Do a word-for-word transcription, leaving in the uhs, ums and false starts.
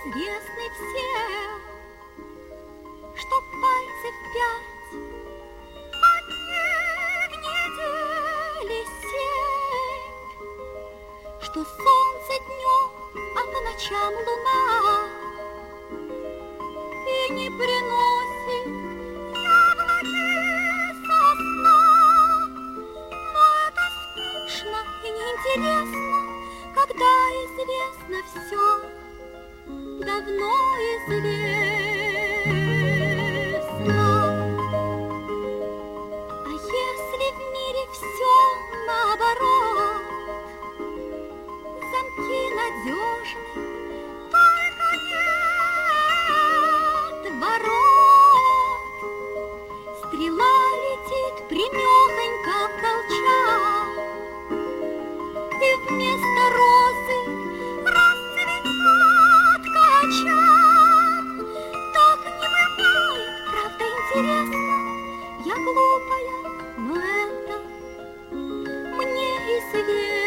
известный всем, что пальцев пять от них недели семь, что солнце днем, а по ночам луна, и не приносит яблоки со сна. Но это скучно и неинтересно, когда известно все, давно известно. А если в мире все наоборот, замки надежны, только нет ворот, стрела летит прямехонько в колчак, и вместо розы расцветает качан. Так не бывает, правда интересно, я глупая, но это мне известно.